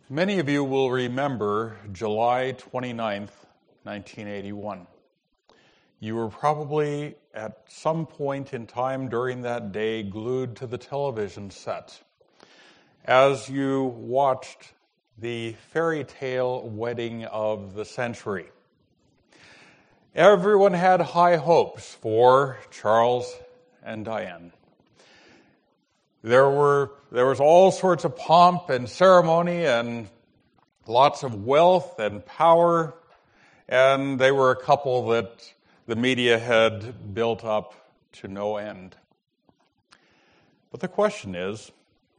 Many of you will remember July 29th, 1981. You were probably at some point in time during that day glued to the television set as you watched the fairy tale wedding of the century. Everyone had high hopes for Charles and Diane. There was all sorts of pomp and ceremony and lots of wealth and power, and they were a couple that the media had built up to no end. But the question is,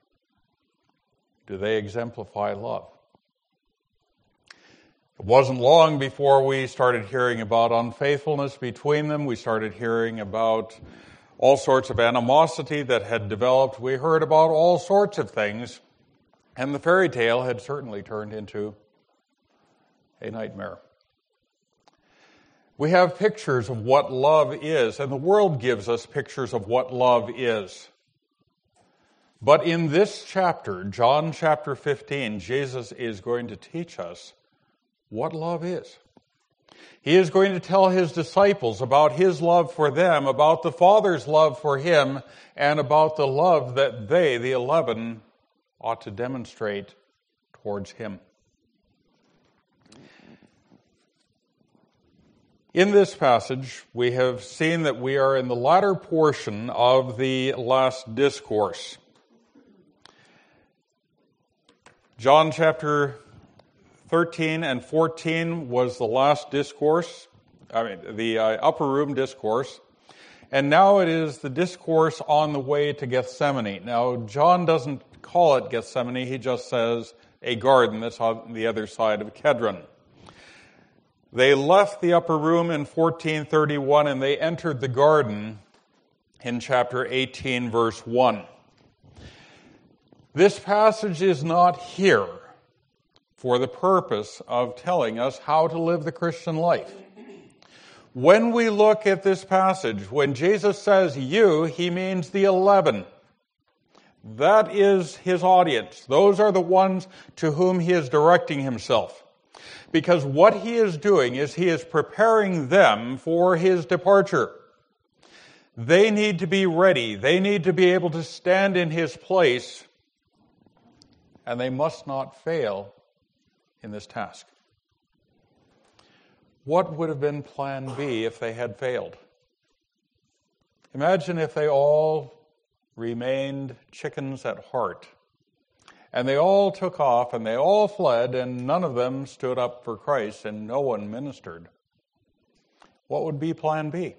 do they exemplify love? It wasn't long before we started hearing about unfaithfulness between them. We started hearing about all sorts of animosity that had developed. We heard about all sorts of things, and the fairy tale had certainly turned into a nightmare. We have pictures of what love is, and the world gives us pictures of what love is. But in this chapter, John chapter 15, Jesus is going to teach us what love is. He is going to tell his disciples about his love for them, about the Father's love for him, and about the love that they, the 11, ought to demonstrate towards him. In this passage, we have seen that we are in the latter portion of the last discourse. John chapter 13 and 14 was the last discourse, the upper room discourse. And now it is the discourse on the way to Gethsemane. Now, John doesn't call it Gethsemane, he just says a garden that's on the other side of Kedron. They left the upper room in 1431 and they entered the garden in chapter 18, verse 1. This passage is not here for the purpose of telling us how to live the Christian life. When we look at this passage, when Jesus says you, he means the 11. That is his audience. Those are the ones to whom he is directing himself. Because what he is doing is he is preparing them for his departure. They need to be ready. They need to be able to stand in his place, and they must not fail in this task. What would have been plan B if they had failed? Imagine if they all remained chickens at heart, and they all took off, and they all fled, and none of them stood up for Christ, and no one ministered. What would be plan B?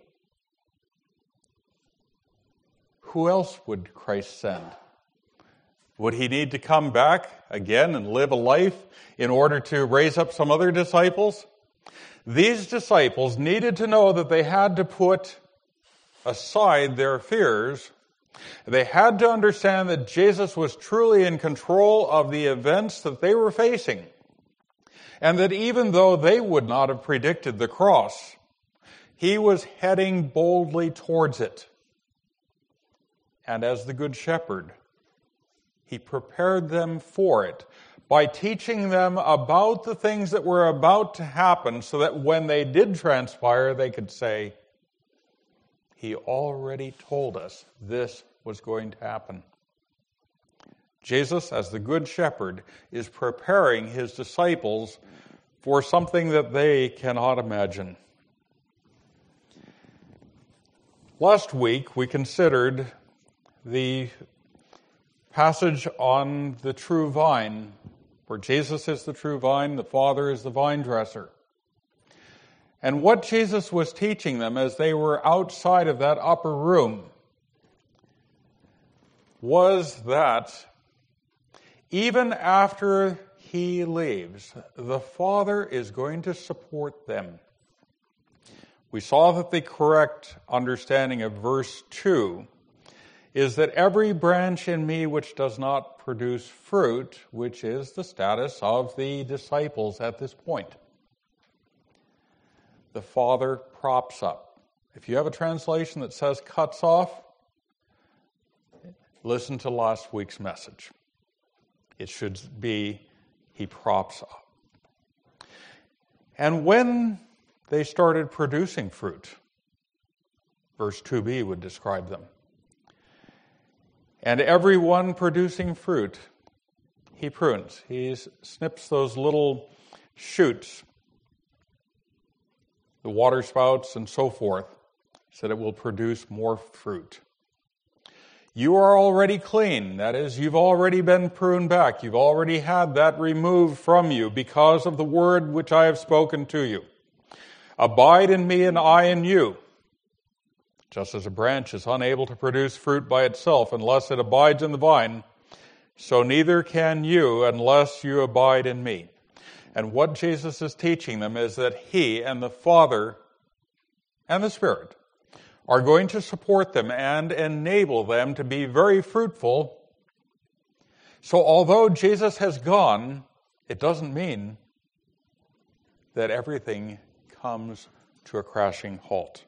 Who else would Christ send? Would he need to come back again and live a life in order to raise up some other disciples? These disciples needed to know that they had to put aside their fears. They had to understand that Jesus was truly in control of the events that they were facing. And that even though they would not have predicted the cross, he was heading boldly towards it. And as the Good Shepherd, he prepared them for it by teaching them about the things that were about to happen so that when they did transpire, they could say, he already told us this was going to happen. Jesus, as the Good Shepherd, is preparing his disciples for something that they cannot imagine. Last week, we considered the passage on the true vine, where Jesus is the true vine, the Father is the vine dresser. And what Jesus was teaching them as they were outside of that upper room was that even after he leaves, the Father is going to support them. We saw that the correct understanding of verse 2 is that every branch in me which does not produce fruit, which is the status of the disciples at this point, the Father props up. If you have a translation that says cuts off, listen to last week's message. It should be he props up. And when they started producing fruit, verse 2b would describe them. And every one producing fruit, he prunes. He snips those little shoots, the water spouts and so forth, so that it will produce more fruit. You are already clean. That is, you've already been pruned back. You've already had that removed from you because of the word which I have spoken to you. Abide in me and I in you. Just as a branch is unable to produce fruit by itself unless it abides in the vine, so neither can you unless you abide in me. And what Jesus is teaching them is that he and the Father and the Spirit are going to support them and enable them to be very fruitful. So although Jesus has gone, it doesn't mean that everything comes to a crashing halt.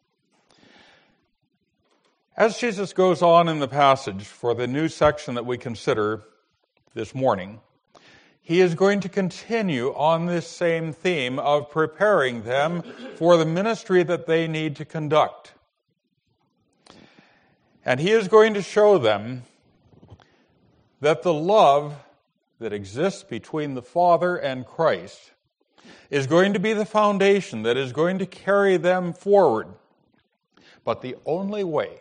As Jesus goes on in the passage for the new section that we consider this morning, he is going to continue on this same theme of preparing them for the ministry that they need to conduct. And he is going to show them that the love that exists between the Father and Christ is going to be the foundation that is going to carry them forward. But the only way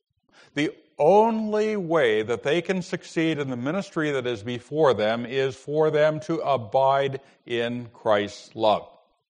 that they can succeed in the ministry that is before them is for them to abide in Christ's love.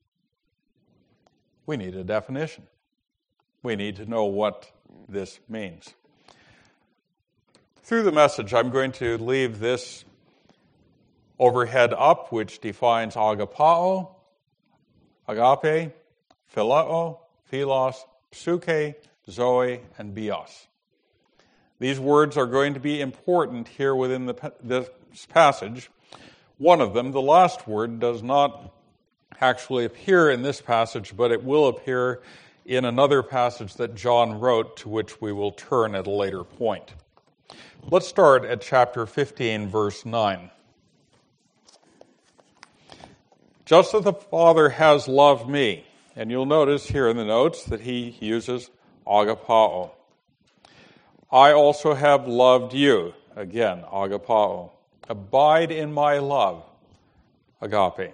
We need a definition. We need to know what this means. Through the message, I'm going to leave this overhead up, which defines agapao, agape, phileo, philos, psuche, zoe, and bios. These words are going to be important here within this passage. One of them, the last word, does not actually appear in this passage, but it will appear in another passage that John wrote, to which we will turn at a later point. Let's start at chapter 15, verse 9. Just as the Father has loved me, and you'll notice here in the notes that he uses agapao. I also have loved you. Again, agapao. Abide in my love. Agape.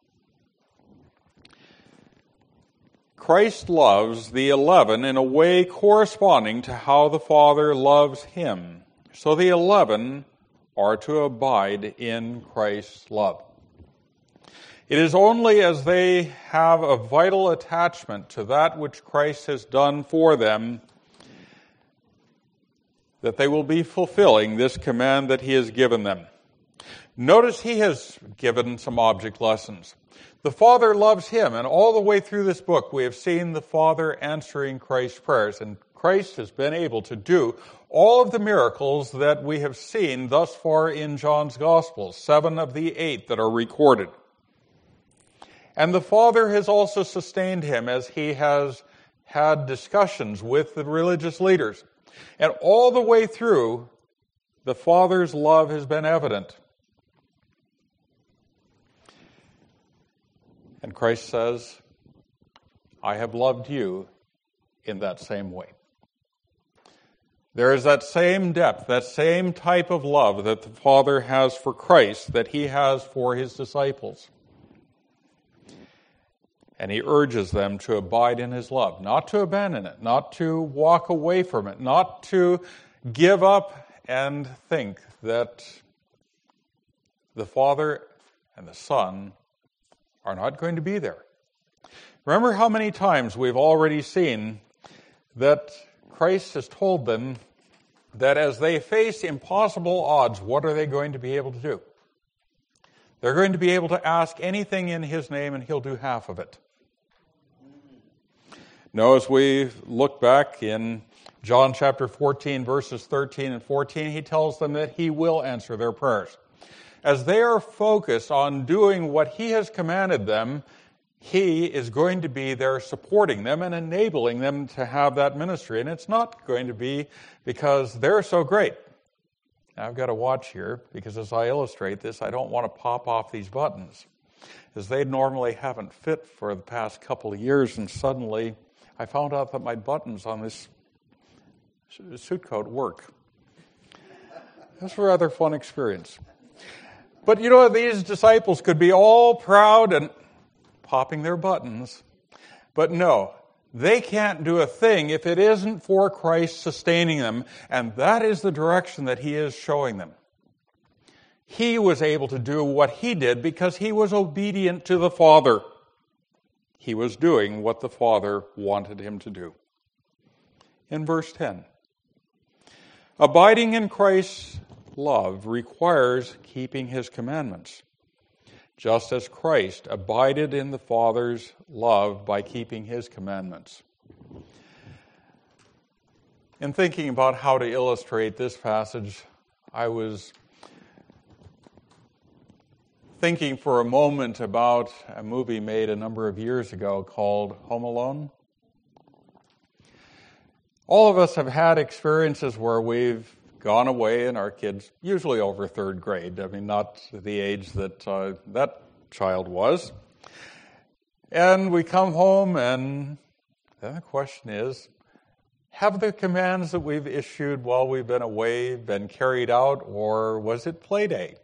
Christ loves the 11 in a way corresponding to how the Father loves him. So the 11 are to abide in Christ's love. It is only as they have a vital attachment to that which Christ has done for them that they will be fulfilling this command that he has given them. Notice he has given some object lessons. The Father loves him, and all the way through this book we have seen the Father answering Christ's prayers, and Christ has been able to do all of the miracles that we have seen thus far in John's Gospel, 7 of the 8 that are recorded. And the Father has also sustained him as he has had discussions with the religious leaders. And all the way through, the Father's love has been evident. And Christ says, I have loved you in that same way. There is that same depth, that same type of love that the Father has for Christ that he has for his disciples. And he urges them to abide in his love, not to abandon it, not to walk away from it, not to give up and think that the Father and the Son are not going to be there. Remember how many times we've already seen that Christ has told them that as they face impossible odds, what are they going to be able to do? They're going to be able to ask anything in his name and he'll do half of it. Now, as we look back in John chapter 14, verses 13 and 14, he tells them that he will answer their prayers. As they are focused on doing what he has commanded them, he is going to be there supporting them and enabling them to have that ministry. And it's not going to be because they're so great. Now I've got to watch here, because as I illustrate this, I don't want to pop off these buttons, as they normally haven't fit for the past couple of years, and suddenly I found out that my buttons on this suit coat work. That's a rather fun experience. But you know, these disciples could be all proud and popping their buttons, but no, they can't do a thing if it isn't for Christ sustaining them, and that is the direction that he is showing them. He was able to do what he did because he was obedient to the Father. He was doing what the Father wanted him to do. In verse 10, abiding in Christ's love requires keeping his commandments, just as Christ abided in the Father's love by keeping his commandments. In thinking about how to illustrate this passage, I was thinking for a moment about a movie made a number of years ago called Home Alone. All of us have had experiences where we've gone away and our kids, usually over third grade, I mean, not the age that that child was. And we come home and then the question is, have the commands that we've issued while we've been away been carried out, or was it play day?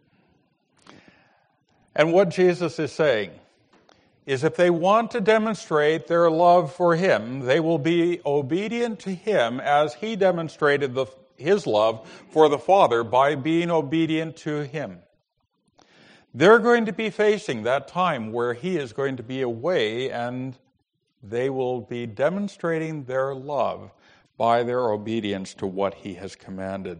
And what Jesus is saying is if they want to demonstrate their love for him, they will be obedient to him as he demonstrated his love for the Father by being obedient to him. They're going to be facing that time where he is going to be away, and they will be demonstrating their love by their obedience to what he has commanded.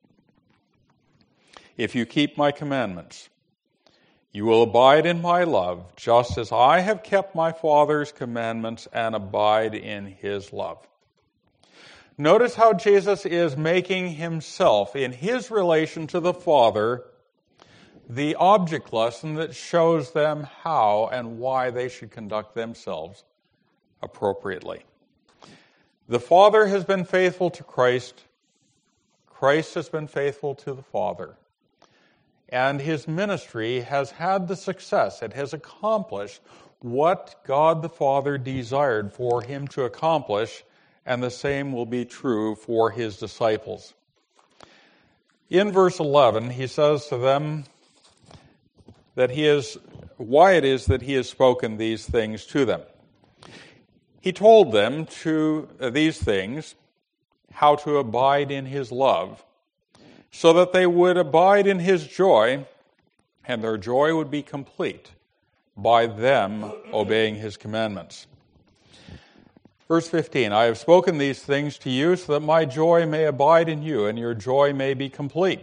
If you keep my commandments, you will abide in my love, just as I have kept my Father's commandments and abide in his love. Notice how Jesus is making himself, in his relation to the Father, the object lesson that shows them how and why they should conduct themselves appropriately. The Father has been faithful to Christ. Christ has been faithful to the Father. And his ministry has had the success. It has accomplished what God the Father desired for him to accomplish, and the same will be true for his disciples. In verse 11, he says to them that why it is that he has spoken these things to them. He told them these things, how to abide in his love, so that they would abide in his joy, and their joy would be complete by them obeying his commandments. Verse 15, I have spoken these things to you so that my joy may abide in you, and your joy may be complete.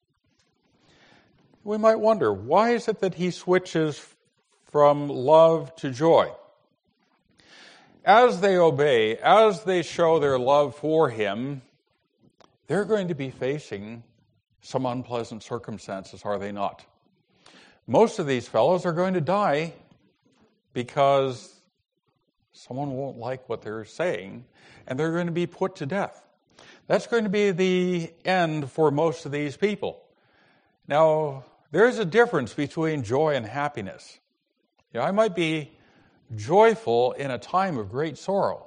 We might wonder, why is it that he switches from love to joy? As they obey, as they show their love for him, they're going to be facing some unpleasant circumstances, are they not? Most of these fellows are going to die because someone won't like what they're saying, and they're going to be put to death. That's going to be the end for most of these people. Now, there's a difference between joy and happiness. You know, I might be joyful in a time of great sorrow,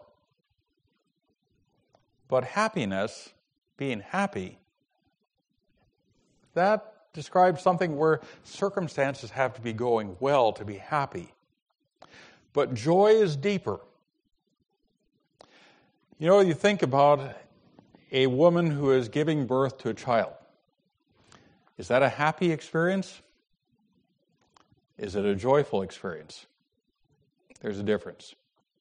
but happiness, being happy, that describes something where circumstances have to be going well to be happy. But joy is deeper. You know, you think about a woman who is giving birth to a child. Is that a happy experience? Is it a joyful experience? There's a difference.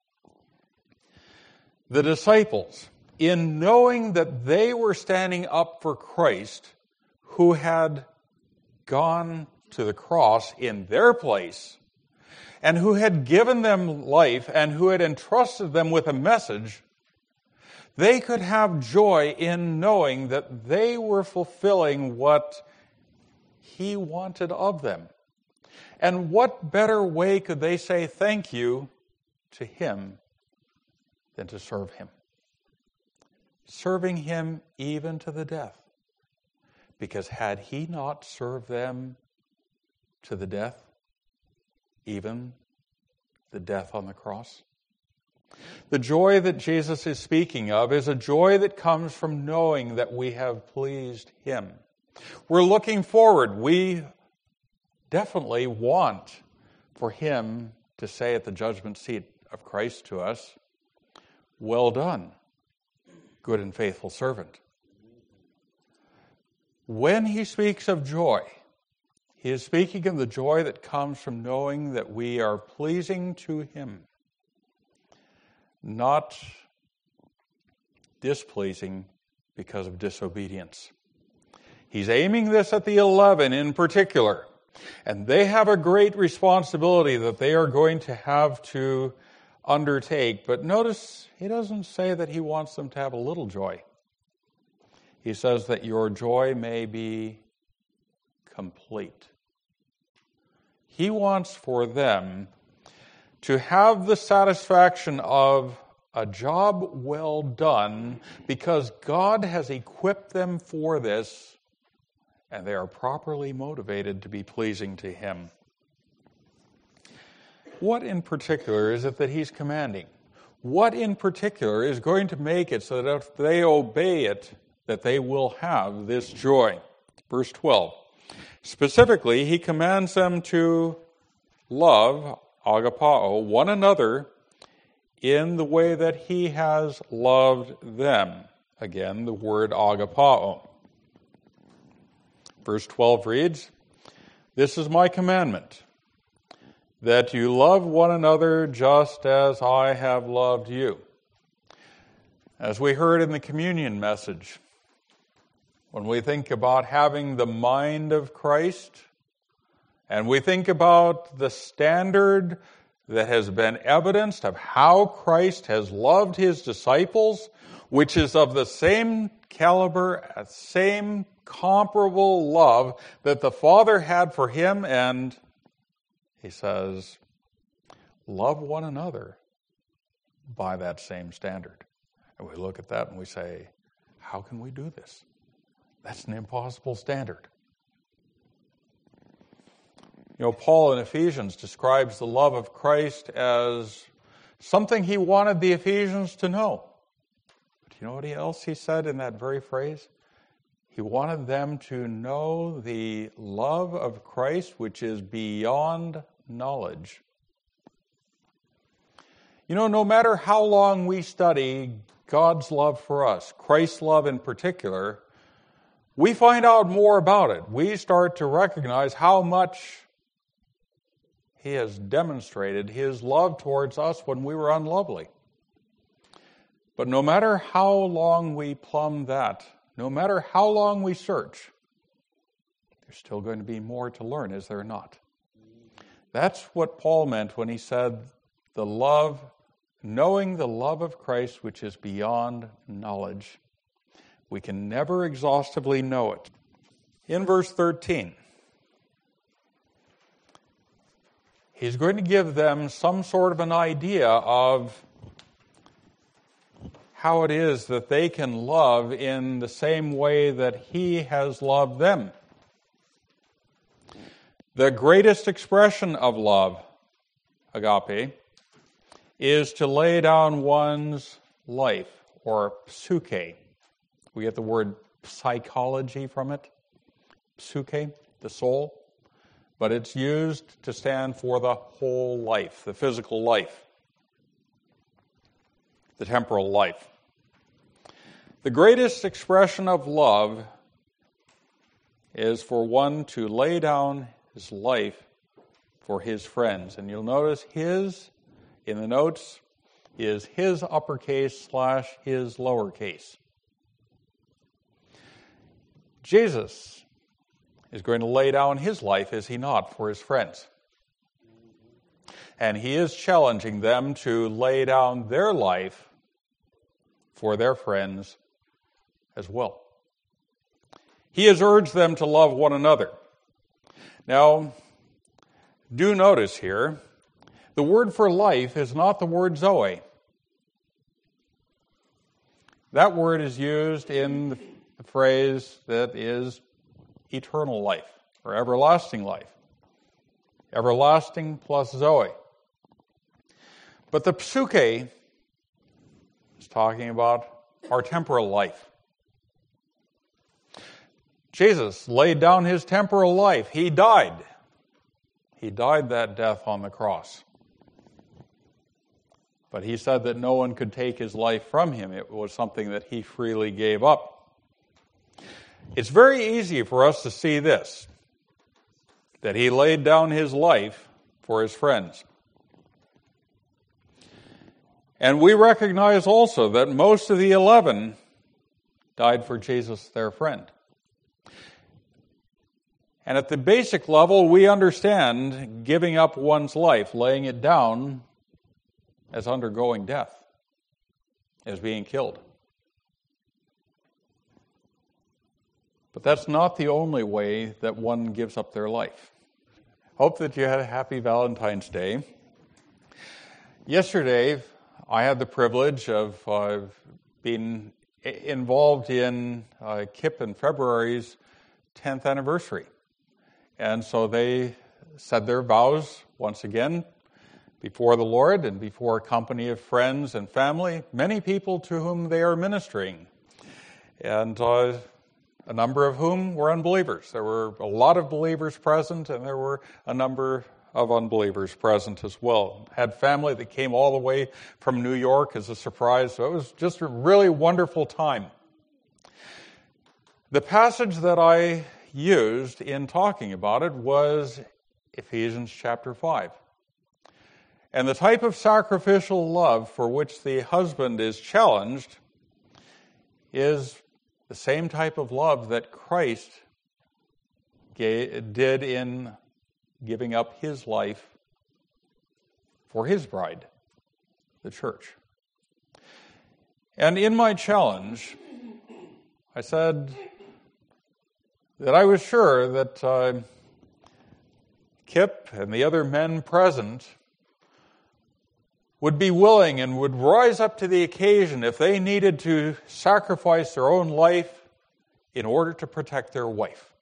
The disciples, in knowing that they were standing up for Christ, who had gone to the cross in their place, and who had given them life, and who had entrusted them with a message, they could have joy in knowing that they were fulfilling what he wanted of them. And what better way could they say thank you to him than to serve him? Serving him even to the death. Because had he not served them to the death, even the death on the cross? The joy that Jesus is speaking of is a joy that comes from knowing that we have pleased him. We're looking forward. We definitely want for him to say at the judgment seat of Christ to us, "Well done, good and faithful servant." When he speaks of joy, he is speaking of the joy that comes from knowing that we are pleasing to him, not displeasing because of disobedience. He's aiming this at the 11 in particular, and they have a great responsibility that they are going to have to undertake. But notice, he doesn't say that he wants them to have a little joy. He says that your joy may be complete. He wants for them to have the satisfaction of a job well done because God has equipped them for this and they are properly motivated to be pleasing to him. What in particular is it that he's commanding? What in particular is going to make it so that if they obey it, that they will have this joy? Verse 12. Specifically, he commands them to love, agapao, one another in the way that he has loved them. Again, the word agapao. Verse 12 reads, "This is my commandment, that you love one another just as I have loved you." As we heard in the communion message, when we think about having the mind of Christ, and we think about the standard that has been evidenced of how Christ has loved his disciples, which is of the same caliber, same comparable love that the Father had for him, and he says, love one another by that same standard. And we look at that and we say, how can we do this? That's an impossible standard. You know, Paul in Ephesians describes the love of Christ as something he wanted the Ephesians to know. But you know what else he said in that very phrase? He wanted them to know the love of Christ, which is beyond knowledge. You know, no matter how long we study God's love for us, Christ's love in particular, we find out more about it. We start to recognize how much he has demonstrated his love towards us when we were unlovely. But no matter how long we plumb that, no matter how long we search, there's still going to be more to learn, is there not? That's what Paul meant when he said the love, knowing the love of Christ, which is beyond knowledge. We can never exhaustively know it. In verse 13, he's going to give them some sort of an idea of how it is that they can love in the same way that he has loved them. The greatest expression of love, agape, is to lay down one's life, or psyche. We get the word psychology from it. Psyche, the soul. But it's used to stand for the whole life, the physical life, the temporal life. The greatest expression of love is for one to lay down his life for his friends. And you'll notice his, in the notes, is his uppercase / his lowercase. Jesus is going to lay down his life, is he not, for his friends? And he is challenging them to lay down their life for their friends as well. He has urged them to love one another. Now, do notice here, the word for life is not the word zoe. That word is used in the phrase that is eternal life or everlasting life. Everlasting plus Zoe. But the psuche is talking about our temporal life. Jesus laid down his temporal life. He died. He died that death on the cross. But he said that no one could take his life from him. It was something that he freely gave up. It's very easy for us to see this, that he laid down his life for his friends. And we recognize also that most of the 11 died for Jesus, their friend. And at the basic level, we understand giving up one's life, laying it down as undergoing death, as being killed. But that's not the only way that one gives up their life. Hope that you had a happy Valentine's Day. Yesterday, I had the privilege of being involved in KIPP and February's 10th anniversary. And so they said their vows once again before the Lord and before a company of friends and family, many people to whom they are ministering, and a number of whom were unbelievers. There were a lot of believers present, and there were a number of unbelievers present as well. Had family that came all the way from New York as a surprise, so it was just a really wonderful time. The passage that I used in talking about it was Ephesians chapter 5. And the type of sacrificial love for which the husband is challenged is the same type of love that Christ did in giving up his life for his bride, the church. And in my challenge, I said that I was sure that Kip and the other men present would be willing and would rise up to the occasion if they needed to sacrifice their own life in order to protect their wife.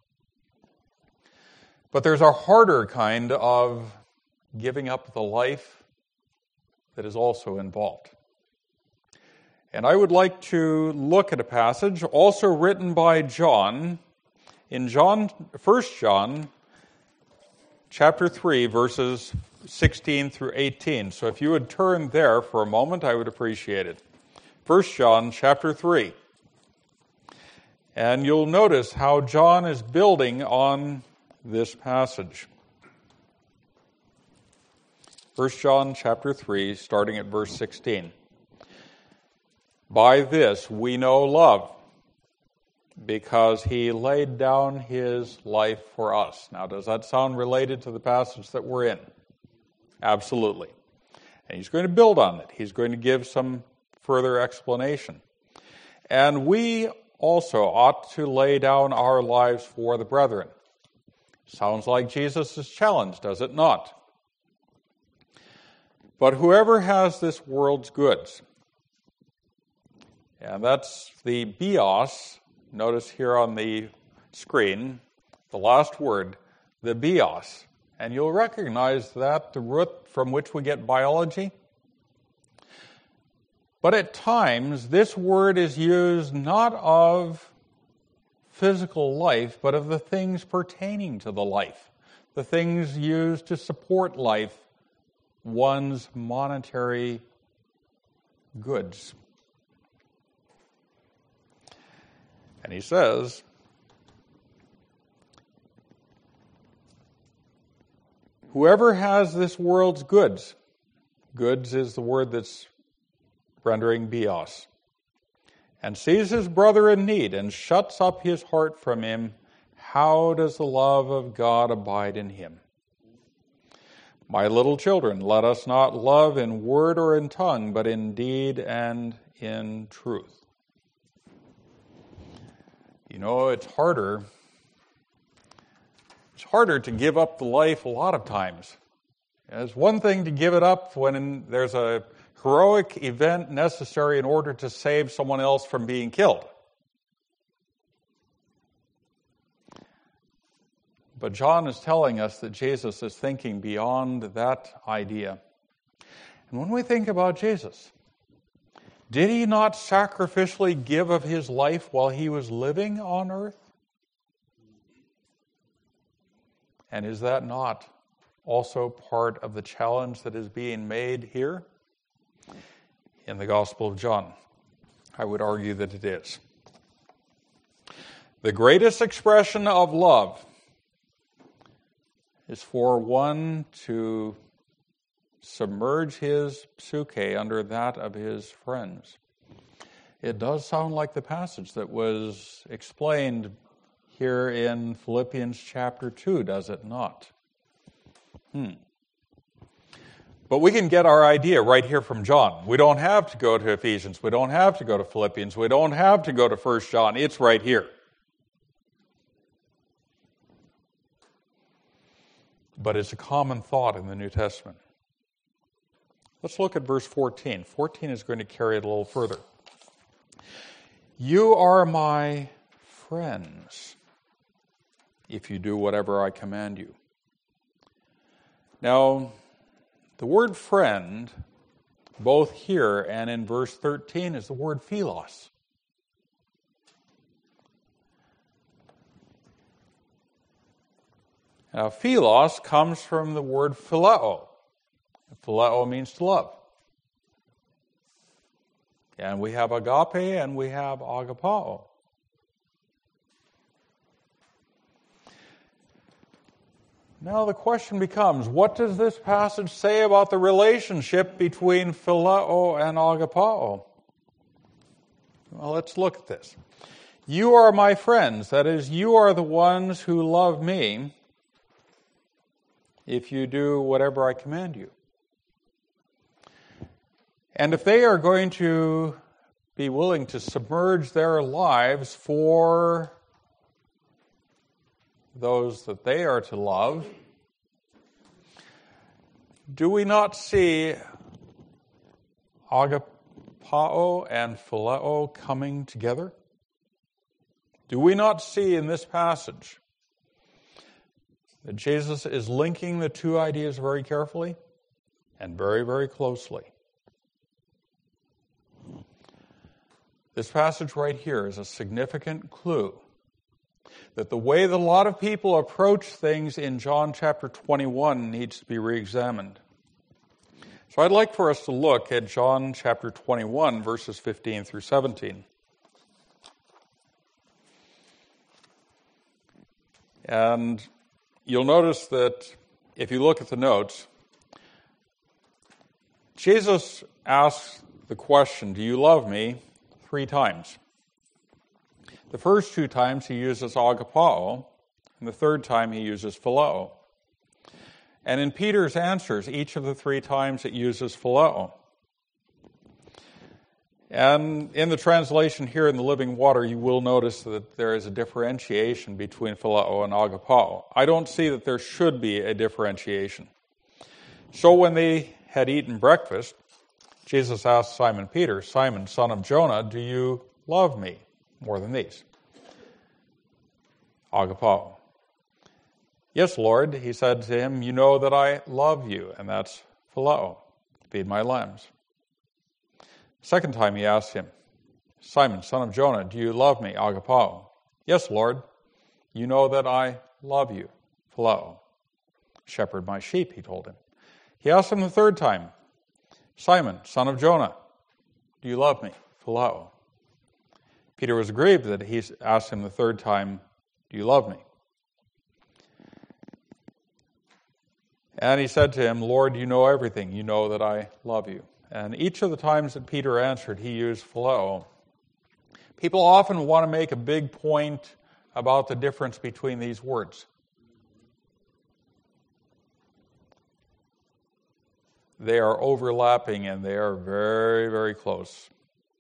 But there's a harder kind of giving up the life that is also involved. And I would like to look at a passage also written by John in 1 John chapter 3, verses 16 through 18. So if you would turn there for a moment, I would appreciate it. 1 John chapter 3. And you'll notice how John is building on this passage. 1 John chapter 3, starting at verse 16. By this we know love, because he laid down his life for us. Now, does that sound related to the passage that we're in? Absolutely. And he's going to build on it. He's going to give some further explanation. And we also ought to lay down our lives for the brethren. Sounds like Jesus' challenge, does it not? But whoever has this world's goods, and that's the bios, notice here on the screen, the last word, the bios. And you'll recognize that, the root from which we get biology. But at times, this word is used not of physical life, but of the things pertaining to the life, the things used to support life, one's monetary goods. And he says, whoever has this world's goods, goods is the word that's rendering bios, and sees his brother in need and shuts up his heart from him, how does the love of God abide in him? My little children, let us not love in word or in tongue, but in deed and in truth. You know, it's harder to give up the life a lot of times. It's one thing to give it up when there's a heroic event necessary in order to save someone else from being killed. But John is telling us that Jesus is thinking beyond that idea. And when we think about Jesus, did he not sacrificially give of his life while he was living on earth? And is that not also part of the challenge that is being made here in the Gospel of John? I would argue that it is. The greatest expression of love is for one to submerge his psyche under that of his friends. It does sound like the passage that was explained here in Philippians chapter 2, does it not? But we can get our idea right here from John. We don't have to go to Ephesians. We don't have to go to Philippians. We don't have to go to 1 John. It's right here. But it's a common thought in the New Testament. Let's look at verse 14. 14 is going to carry it a little further. You are my friends if you do whatever I command you. Now, the word friend, both here and in verse 13, is the word philos. Now, philos comes from the word phileo. Phileo means to love. And we have agape and we have agapao. Now the question becomes, what does this passage say about the relationship between phileo and agapao? Well, let's look at this. You are my friends, that is, you are the ones who love me if you do whatever I command you. And if they are going to be willing to submerge their lives for those that they are to love, do we not see agapao and phileo coming together? Do we not see in this passage that Jesus is linking the two ideas very carefully and very, very closely? This passage right here is a significant clue that the way that a lot of people approach things in John chapter 21 needs to be re-examined. So I'd like for us to look at John chapter 21, verses 15 through 17. And you'll notice that if you look at the notes, Jesus asks the question, do you love me? 3 times. The first 2 times he uses agapao, and the third time he uses phileo. And in Peter's answers, each of the 3 times it uses phileo. And in the translation here in the Living Water, you will notice that there is a differentiation between phileo and agapao. I don't see that there should be a differentiation. So when they had eaten breakfast, Jesus asked Simon Peter, Simon, son of Jonah, do you love me more than these? Agapao. Yes, Lord, he said to him, you know that I love you, and that's phileo, feed my lambs. Second time he asked him, Simon, son of Jonah, do you love me? Agapao. Yes, Lord, you know that I love you, phileo. Shepherd my sheep, he told him. He asked him the third time, Simon, son of Jonah, do you love me? Phileo. Peter was grieved that he asked him the third time, do you love me? And he said to him, Lord, you know everything. You know that I love you. And each of the times that Peter answered, he used phileo. People often want to make a big point about the difference between these words. They are overlapping and they are very, very close.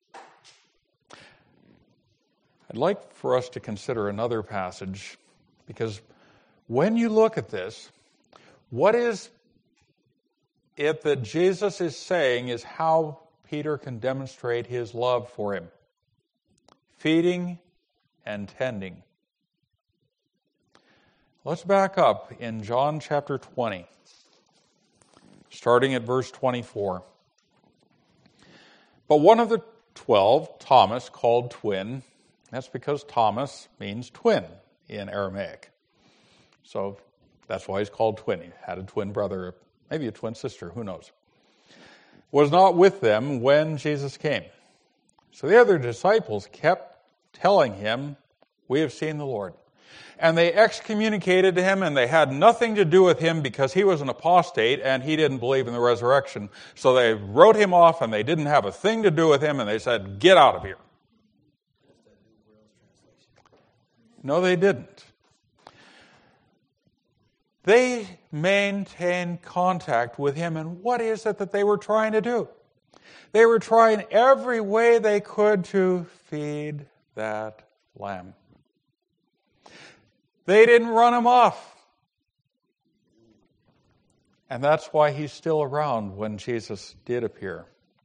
I'd like for us to consider another passage, because when you look at this, what is it that Jesus is saying is how Peter can demonstrate his love for him? Feeding and tending. Let's back up in John chapter 20, starting at verse 24. But one of the 12, Thomas, called twin, that's because Thomas means twin in Aramaic. So that's why he's called twin. He had a twin brother, maybe a twin sister, who knows. Was not with them when Jesus came. So the other disciples kept telling him, "We have seen the Lord." And they excommunicated him, and they had nothing to do with him because he was an apostate and he didn't believe in the resurrection. So they wrote him off and they didn't have a thing to do with him, and they said, "Get out of here." No, they didn't. They maintained contact with him, and what is it that they were trying to do? They were trying every way they could to feed that lamb. They didn't run him off. And that's why he's still around when Jesus did appear.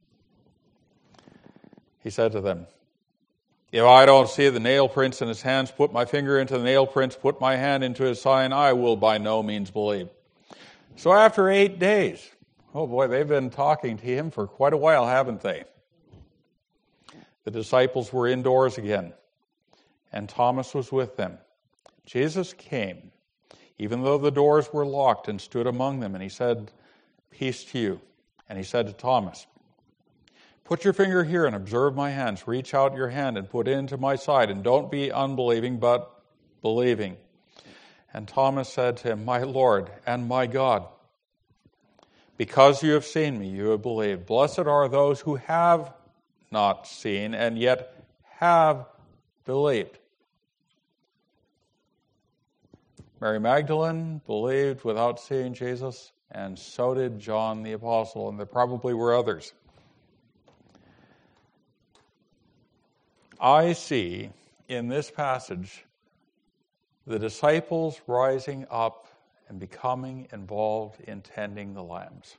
He said to them, "If I don't see the nail prints in his hands, put my finger into the nail prints, put my hand into his side, I will by no means believe." So after 8 days, oh boy, they've been talking to him for quite a while, haven't they? The disciples were indoors again, and Thomas was with them. Jesus came, even though the doors were locked, and stood among them, and he said, "Peace to you." And he said to Thomas, "Put your finger here and observe my hands. Reach out your hand and put it into my side, and don't be unbelieving, but believing." And Thomas said to him, "My Lord and my God, because you have seen me, you have believed. Blessed are those who have not seen and yet have believed." Mary Magdalene believed without seeing Jesus, and so did John the Apostle, and there probably were others. I see in this passage the disciples rising up and becoming involved in tending the lambs.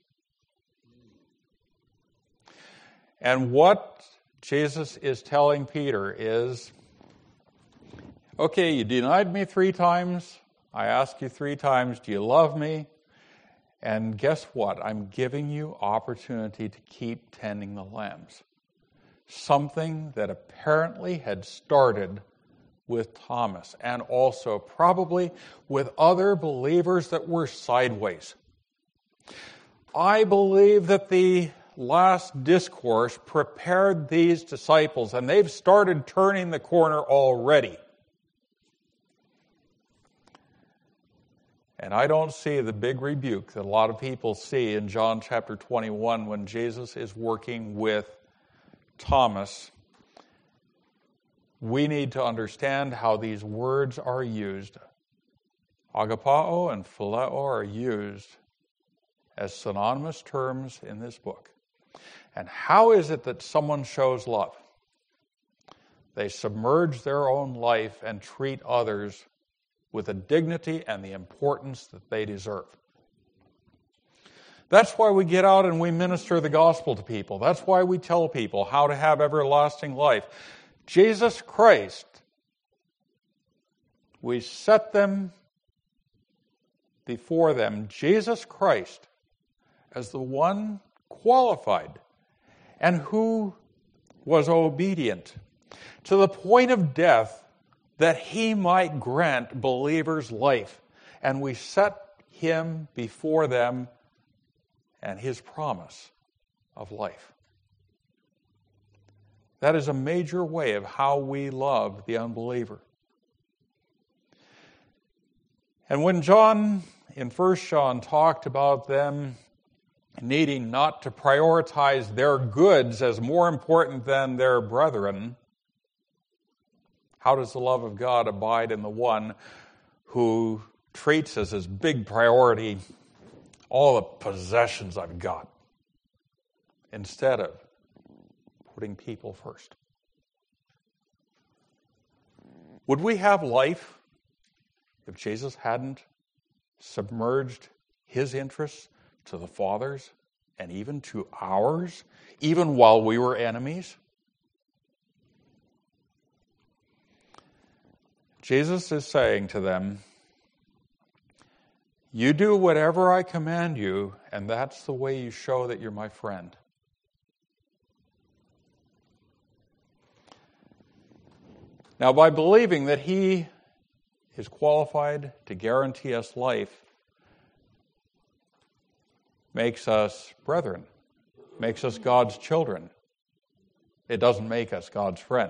And what Jesus is telling Peter is, okay, you denied me 3 times. I asked you 3 times, do you love me? And guess what? I'm giving you opportunity to keep tending the lambs. Something that apparently had started with Thomas and also probably with other believers that were sideways. I believe that the last discourse prepared these disciples, and they've started turning the corner already. And I don't see the big rebuke that a lot of people see in John chapter 21 when Jesus is working with Thomas. We need to understand how these words are used. Agapao and phileo are used as synonymous terms in this book. And how is it that someone shows love? They submerge their own life and treat others with the dignity and the importance that they deserve. That's why we get out and we minister the gospel to people. That's why we tell people how to have everlasting life. Jesus Christ, we set them before them, Jesus Christ, as the one qualified and who was obedient to the point of death that he might grant believers life. And we set him before them and his promise of life. That is a major way of how we love the unbeliever. And when John, in 1 John, talked about them needing not to prioritize their goods as more important than their brethren, how does the love of God abide in the one who treats as his big priority all the possessions I've got, instead of putting people first? Would we have life if Jesus hadn't submerged his interests to the Father's and even to ours, even while we were enemies? Jesus is saying to them, You do whatever I command you, and that's the way you show that you're my friend. Now, by believing that he is qualified to guarantee us life, makes us brethren, makes us God's children. It doesn't make us God's friend.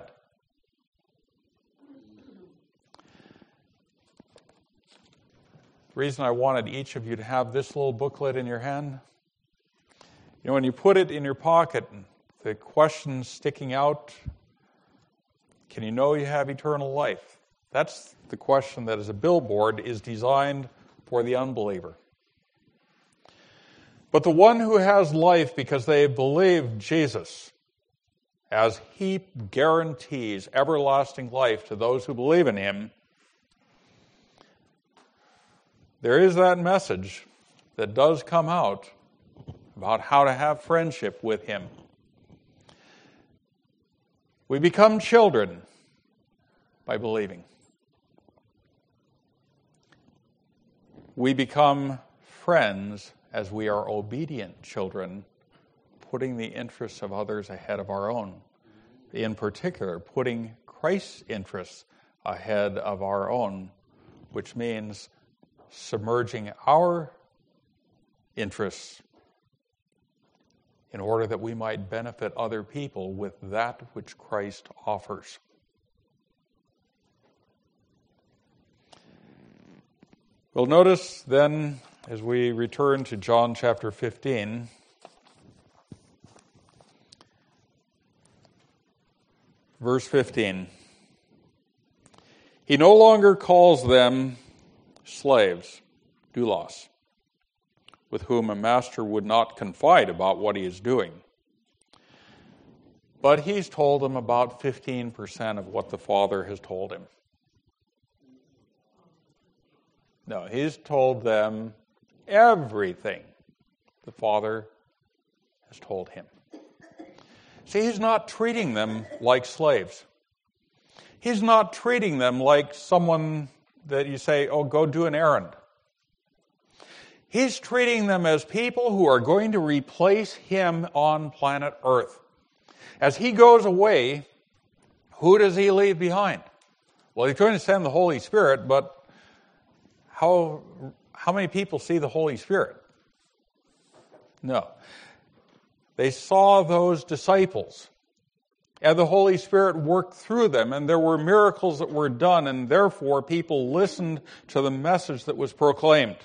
The reason I wanted each of you to have this little booklet in your hand, when you put it in your pocket, the question sticking out, can you know you have eternal life? That's the question that as a billboard is designed for the unbeliever. But the one who has life because they believe Jesus, as he guarantees everlasting life to those who believe in him, there is that message that does come out about how to have friendship with him. We become children by believing. We become friends as we are obedient children, putting the interests of others ahead of our own. In particular, putting Christ's interests ahead of our own, which means submerging our interests in order that we might benefit other people with that which Christ offers. We'll notice then, as we return to John chapter 15, verse 15, he no longer calls them slaves, doulos, with whom a master would not confide about what he is doing. But he's told them about 15% of what the Father has told him. No, he's told them everything the Father has told him. See, he's not treating them like slaves. He's not treating them like someone that you say, oh, go do an errand. He's treating them as people who are going to replace him on planet Earth. As he goes away, who does he leave behind? Well, he's going to send the Holy Spirit, but how many people see the Holy Spirit? No. They saw those disciples, and the Holy Spirit worked through them, and there were miracles that were done, and therefore people listened to the message that was proclaimed.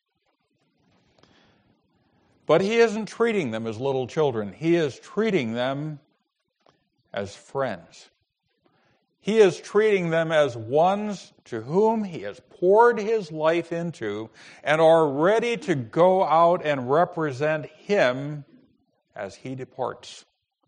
But he isn't treating them as little children. He is treating them as friends. He is treating them as ones to whom he has poured his life into and are ready to go out and represent him as he departs.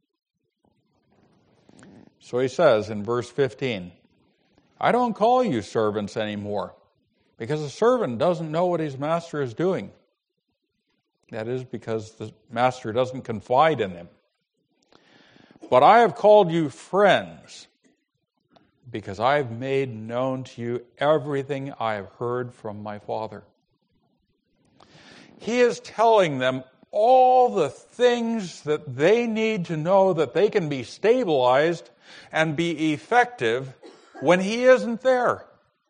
So he says in verse 15, I don't call you servants anymore, because a servant doesn't know what his master is doing. That is because the master doesn't confide in him. But I have called you friends, because I have made known to you everything I have heard from my Father. He is telling them all the things that they need to know that they can be stabilized and be effective when he isn't there.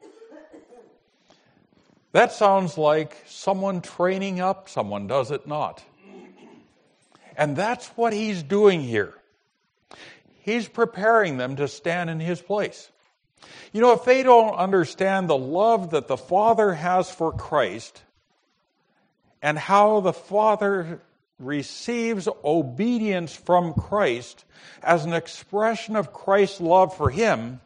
That sounds like someone training up someone, does it not? And that's what he's doing here. He's preparing them to stand in his place. You know, if they don't understand the love that the Father has for Christ and how the Father receives obedience from Christ as an expression of Christ's love for him,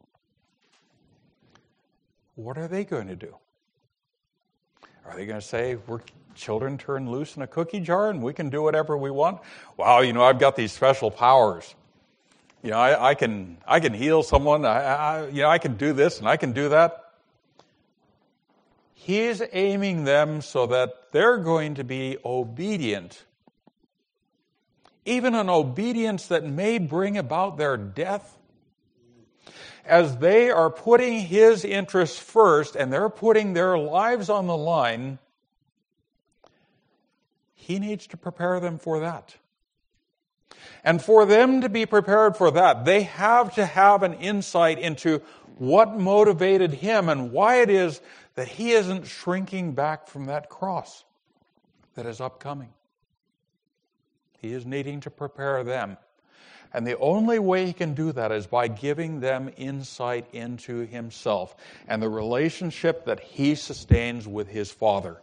what are they going to do? Are they going to say, we're children turned loose in a cookie jar and we can do whatever we want? Wow, I've got these special powers. I can heal someone. I can do this and I can do that. He's aiming them so that they're going to be obedient. Even an obedience that may bring about their death. As they are putting his interests first and they're putting their lives on the line, he needs to prepare them for that. And for them to be prepared for that, they have to have an insight into what motivated him and why it is that he isn't shrinking back from that cross that is upcoming. He is needing to prepare them. And the only way he can do that is by giving them insight into himself and the relationship that he sustains with his Father.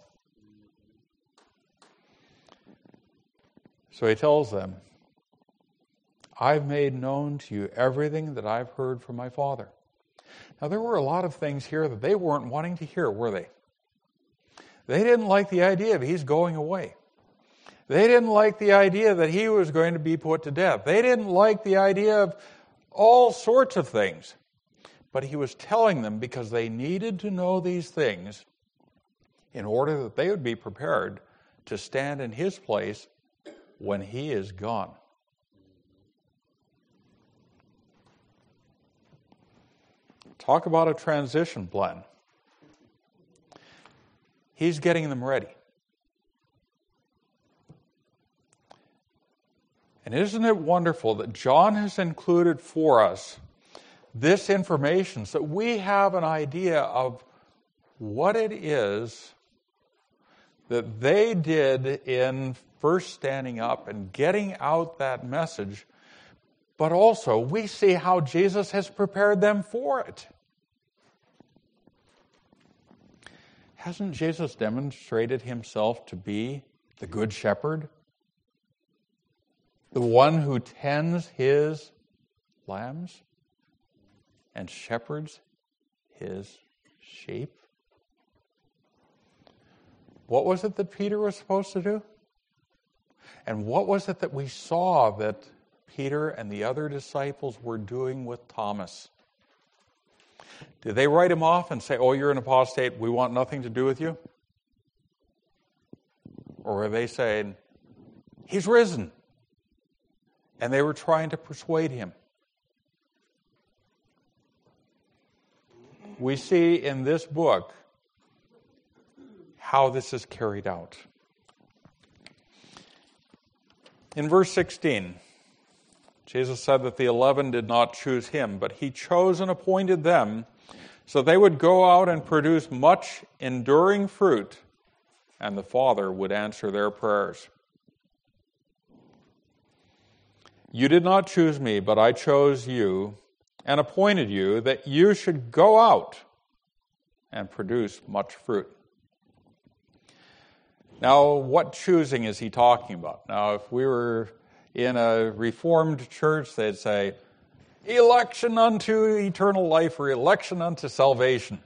So he tells them, I've made known to you everything that I've heard from my Father. Now, there were a lot of things here that they weren't wanting to hear, were they? They didn't like the idea of he's going away. They didn't like the idea that he was going to be put to death. They didn't like the idea of all sorts of things. But he was telling them because they needed to know these things in order that they would be prepared to stand in his place when he is gone. Talk about a transition plan. He's getting them ready. And isn't it wonderful that John has included for us this information so that we have an idea of what it is that they did in first standing up and getting out that message, but also we see how Jesus has prepared them for it. Hasn't Jesus demonstrated himself to be the Good Shepherd? The one who tends his lambs and shepherds his sheep? What was it that Peter was supposed to do? And what was it that we saw that Peter and the other disciples were doing with Thomas? Did they write him off and say, oh, you're an apostate, we want nothing to do with you? Or were they saying, he's risen? And they were trying to persuade him. We see in this book how this is carried out. In verse 16, Jesus said that the 11 did not choose him, but he chose and appointed them so they would go out and produce much enduring fruit, and the Father would answer their prayers. You did not choose me, but I chose you and appointed you that you should go out and produce much fruit. Now, what choosing is he talking about? Now, if we were in a Reformed church, they'd say, election unto eternal life or election unto salvation.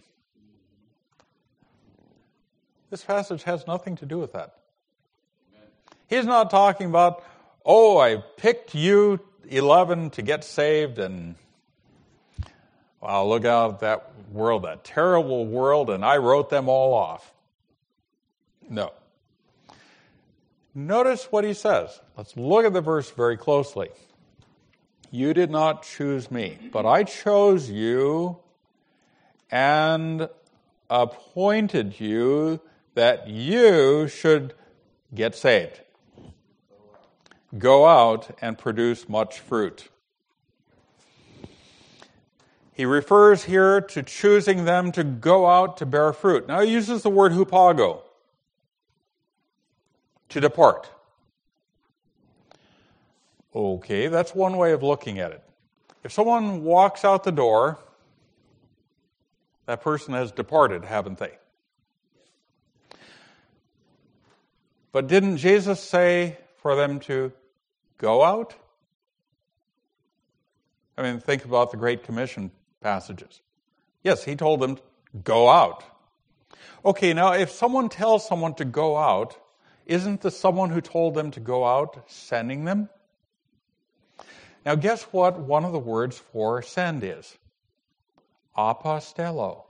This passage has nothing to do with that. He's not talking about, oh, I picked you 11 to get saved, and wow, look out at that world, that terrible world, and I wrote them all off. No. Notice what he says. Let's look at the verse very closely. You did not choose me, but I chose you and appointed you that you should get saved. Go out and produce much fruit. He refers here to choosing them to go out to bear fruit. Now he uses the word hupago, to depart. Okay, that's one way of looking at it. If someone walks out the door, that person has departed, haven't they? But didn't Jesus say for them to go out? I mean, think about the Great Commission passages. Yes, he told them, go out. Okay, now if someone tells someone to go out, isn't the someone who told them to go out sending them? Now guess what one of the words for send is? Apostello.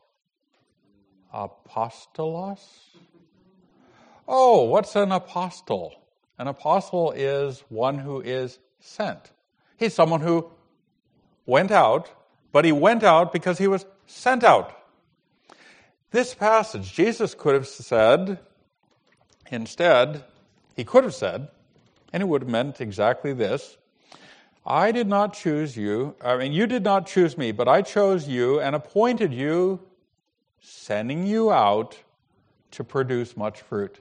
Apostolos? Oh, what's an apostle? An apostle is one who is sent. He's someone who went out, but he went out because he was sent out. This passage, Jesus could have said, instead, He could have said, and it would have meant exactly this: I did not choose you, you did not choose me, but I chose you and appointed you, sending you out to produce much fruit.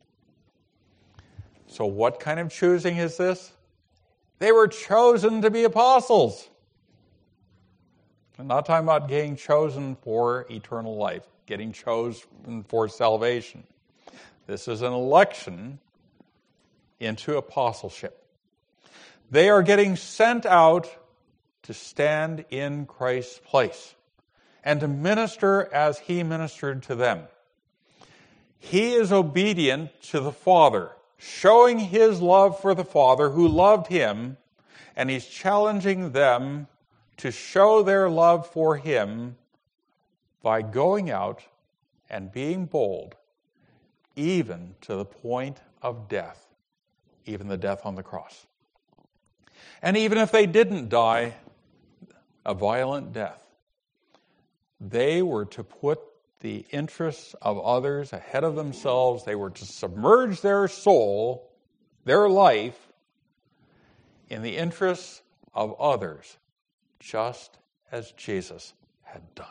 So what kind of choosing is this? They were chosen to be apostles. I'm not talking about getting chosen for eternal life, getting chosen for salvation. This is an election into apostleship. They are getting sent out to stand in Christ's place and to minister as he ministered to them. He is obedient to the Father, showing his love for the Father who loved him, and he's challenging them to show their love for him by going out and being bold, even to the point of death, even the death on the cross. And even if they didn't die a violent death, they were to put the interests of others ahead of themselves. They were to submerge their soul, their life, in the interests of others, just as Jesus had done.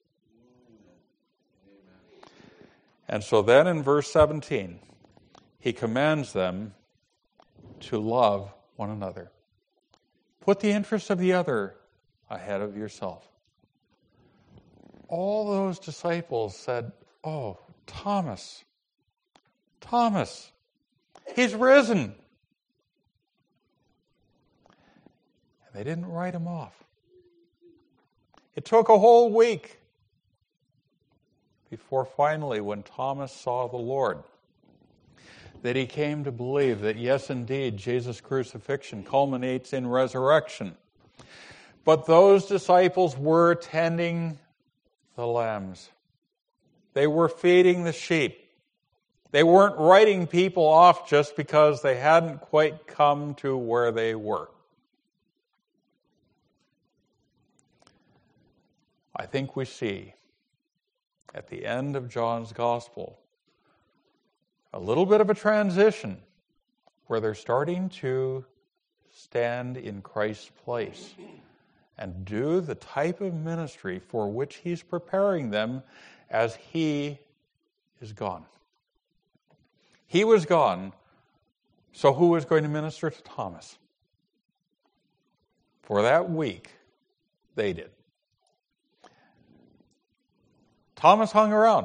And so then in verse 17, he commands them to love one another. Put the interests of the other ahead of yourself. All those disciples said, "Oh, Thomas, he's risen." And they didn't write him off. It took a whole week before finally, when Thomas saw the Lord, that he came to believe that, yes, indeed, Jesus' crucifixion culminates in resurrection. But those disciples were tending the lambs. They were feeding the sheep. They weren't writing people off just because they hadn't quite come to where they were. I think we see at the end of John's Gospel a little bit of a transition where they're starting to stand in Christ's place and do the type of ministry for which he's preparing them as he is gone. He was gone, so who was going to minister to Thomas? For that week, they did. Thomas hung around.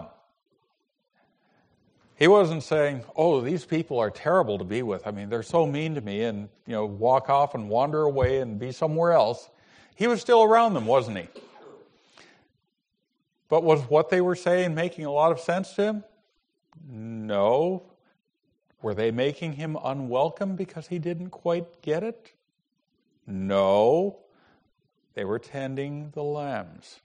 He wasn't saying, "Oh, these people are terrible to be with. I mean, they're so mean to me," and walk off and wander away and be somewhere else. He was still around them, wasn't he? But was what they were saying making a lot of sense to him? No. Were they making him unwelcome because he didn't quite get it? No. They were tending the lambs.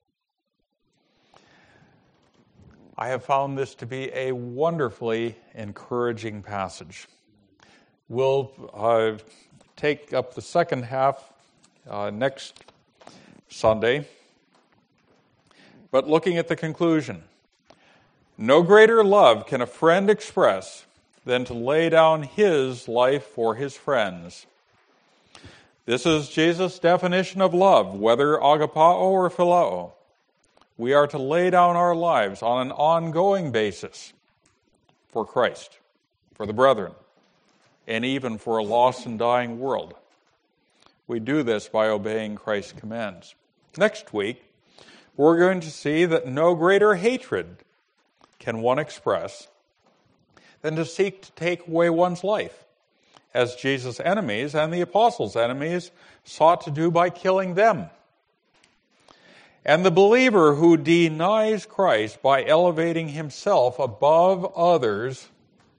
I have found this to be a wonderfully encouraging passage. We'll take up the second half next Sunday. But looking at the conclusion, no greater love can a friend express than to lay down his life for his friends. This is Jesus' definition of love, whether agapao or phileo. We are to lay down our lives on an ongoing basis for Christ, for the brethren, and even for a lost and dying world. We do this by obeying Christ's commands. Next week, we're going to see that no greater hatred can one express than to seek to take away one's life, as Jesus' enemies and the apostles' enemies sought to do by killing them. And the believer who denies Christ by elevating himself above others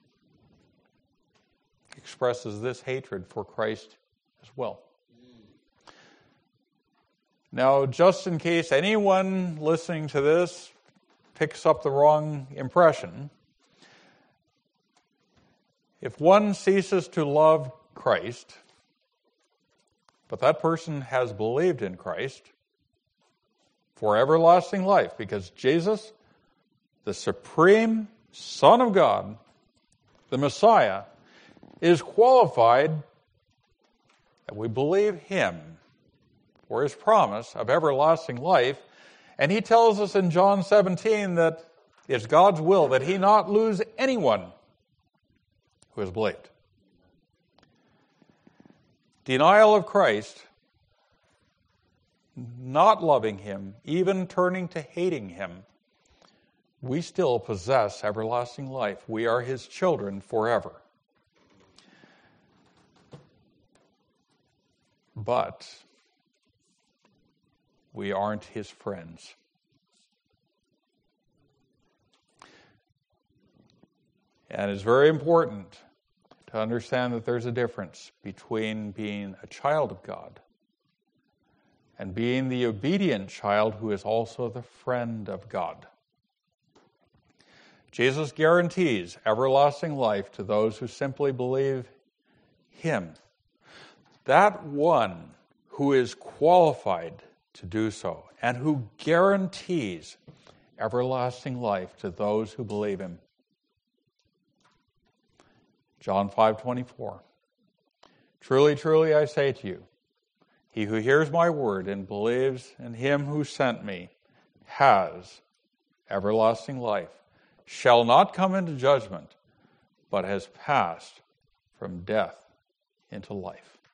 expresses this hatred for Christ as well. Now, just in case anyone listening to this picks up the wrong impression, if one ceases to love Christ, but that person has believed in Christ for everlasting life, because Jesus, the supreme Son of God, the Messiah, is qualified that we believe him for his promise of everlasting life. And he tells us in John 17 that it's God's will that he not lose anyone who has believed. Denial of Christ, not loving him, even turning to hating him, we still possess everlasting life. We are his children forever. But we aren't his friends. And it's very important to understand that there's a difference between being a child of God and being the obedient child who is also the friend of God. Jesus guarantees everlasting life to those who simply believe him. That one who is qualified to do so and who guarantees everlasting life to those who believe him. John 5:24. Truly, truly, I say to you, he who hears my word and believes in him who sent me has everlasting life, shall not come into judgment, but has passed from death into life.